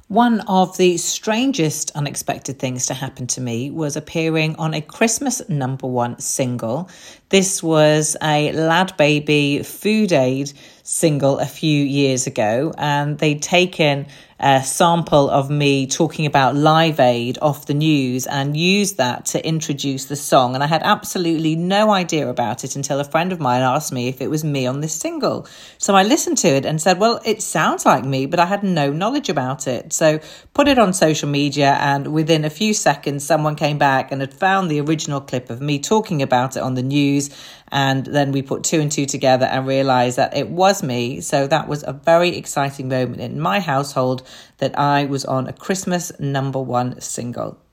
One of the strangest unexpected things to happen to me was appearing on a Christmas #1 single. This was a Lad Baby Food Aid single a few years ago, and they'd taken a sample of me talking about Live Aid off the news and used that to introduce the song. And I had absolutely no idea about it until a friend of mine asked me if it was me on this single. So I listened to it and said, well, it sounds like me, but I had no knowledge about it. So put it on social media, and within a few seconds, someone came back and had found the original clip of me talking about it on the news. And then we put two and two together and realised that it was me. So that was a very exciting moment in my household that I was on a Christmas #1 single.